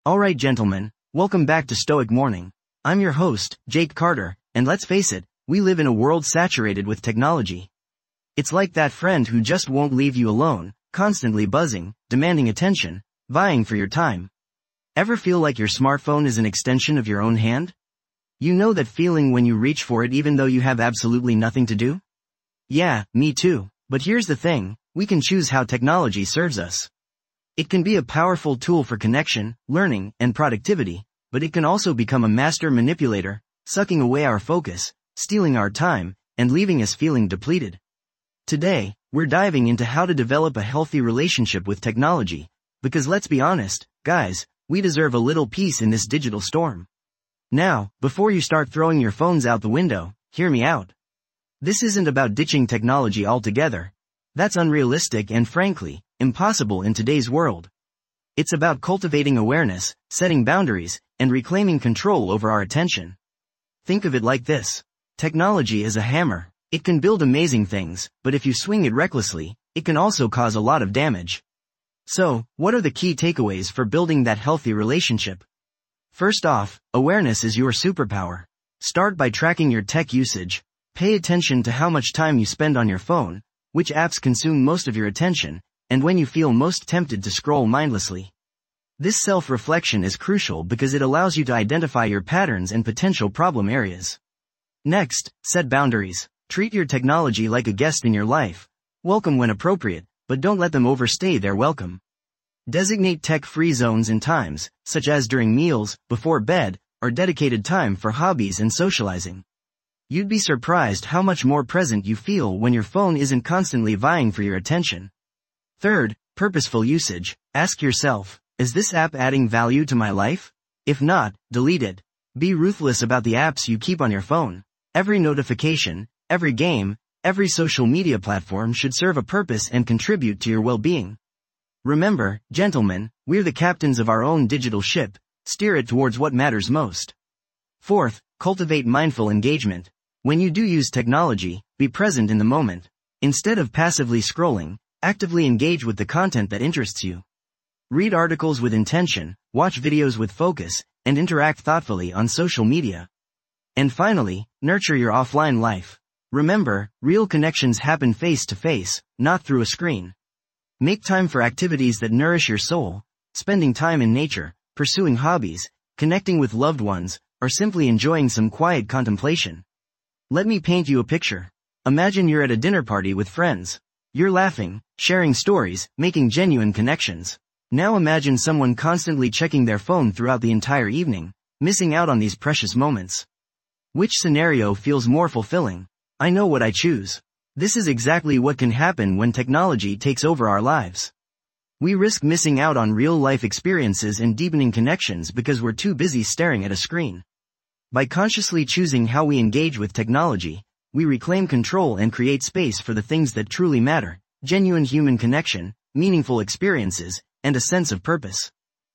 Alright gentlemen, welcome back to Stoic Morning. I'm your host, Jake Carter, and let's face it, we live in a world saturated with technology. It's like that friend who just won't leave you alone, constantly buzzing, demanding attention, vying for your time. Ever feel like your smartphone is an extension of your own hand? You know that feeling when you reach for it even though you have absolutely nothing to do? Yeah, me too, but here's the thing, we can choose how technology serves us. It can be a powerful tool for connection, learning, and productivity, but it can also become a master manipulator, sucking away our focus, stealing our time, and leaving us feeling depleted. Today, we're diving into how to develop a healthy relationship with technology, because let's be honest, guys, we deserve a little peace in this digital storm. Now, before you start throwing your phones out the window, hear me out. This isn't about ditching technology altogether. That's unrealistic and frankly, impossible in today's world. It's about cultivating awareness, setting boundaries, and reclaiming control over our attention. Think of it like this. Technology is a hammer. It can build amazing things, but if you swing it recklessly, it can also cause a lot of damage. So, what are the key takeaways for building that healthy relationship? First off, awareness is your superpower. Start by tracking your tech usage. Pay attention to how much time you spend on your phone, which apps consume most of your attention, and when you feel most tempted to scroll mindlessly. This self-reflection is crucial because it allows you to identify your patterns and potential problem areas. Next, set boundaries. Treat your technology like a guest in your life. Welcome when appropriate, but don't let them overstay their welcome. Designate tech-free zones and times, such as during meals, before bed, or dedicated time for hobbies and socializing. You'd be surprised how much more present you feel when your phone isn't constantly vying for your attention. Third, purposeful usage. Ask yourself, is this app adding value to my life? If not, delete it. Be ruthless about the apps you keep on your phone. Every notification, every game, every social media platform should serve a purpose and contribute to your well-being. Remember, gentlemen, we're the captains of our own digital ship. Steer it towards what matters most. Fourth, cultivate mindful engagement. When you do use technology, be present in the moment. Instead of passively scrolling, actively engage with the content that interests you. Read articles with intention, watch videos with focus, and interact thoughtfully on social media. And finally, nurture your offline life. Remember, real connections happen face to face, not through a screen. Make time for activities that nourish your soul, spending time in nature, pursuing hobbies, connecting with loved ones, or simply enjoying some quiet contemplation. Let me paint you a picture. Imagine you're at a dinner party with friends. You're laughing, sharing stories, making genuine connections. Now imagine someone constantly checking their phone throughout the entire evening, missing out on these precious moments. Which scenario feels more fulfilling? I know what I choose. This is exactly what can happen when technology takes over our lives. We risk missing out on real-life experiences and deepening connections because we're too busy staring at a screen. By consciously choosing how we engage with technology, we reclaim control and create space for the things that truly matter, genuine human connection, meaningful experiences, and a sense of purpose.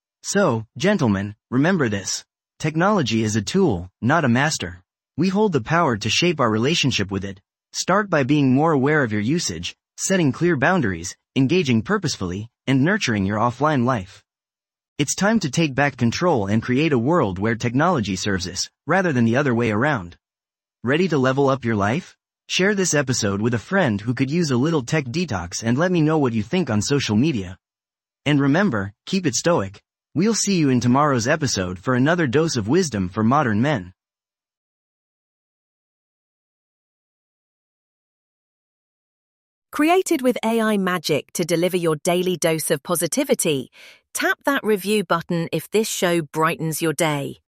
So, gentlemen, remember this. Technology is a tool, not a master. We hold the power to shape our relationship with it. Start by being more aware of your usage, setting clear boundaries, engaging purposefully, and nurturing your offline life. It's time to take back control and create a world where technology serves us, rather than the other way around. Ready to level up your life? Share this episode with a friend who could use a little tech detox and let me know what you think on social media. And remember, keep it stoic. We'll see you in tomorrow's episode for another dose of wisdom for modern men. Created with AI magic to deliver your daily dose of positivity, tap that review button if this show brightens your day.